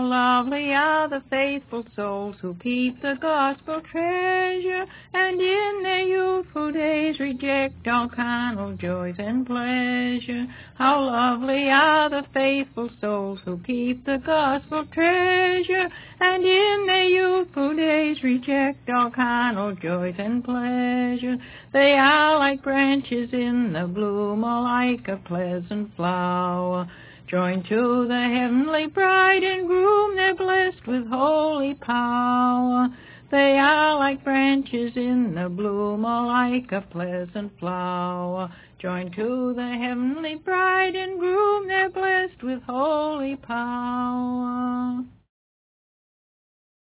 How lovely are the faithful souls who keep the gospel treasure, and in their youthful days reject all carnal joys and pleasure. How lovely are the faithful souls who keep the gospel treasure, and in their youthful days reject all carnal joys and pleasure. They are like branches in the bloom, or like a pleasant flower, joined to the heavenly bride and groom. They're blessed with holy power. They are like branches in the bloom, or like a pleasant flower, joined to the heavenly bride and groom. They're blessed with holy power.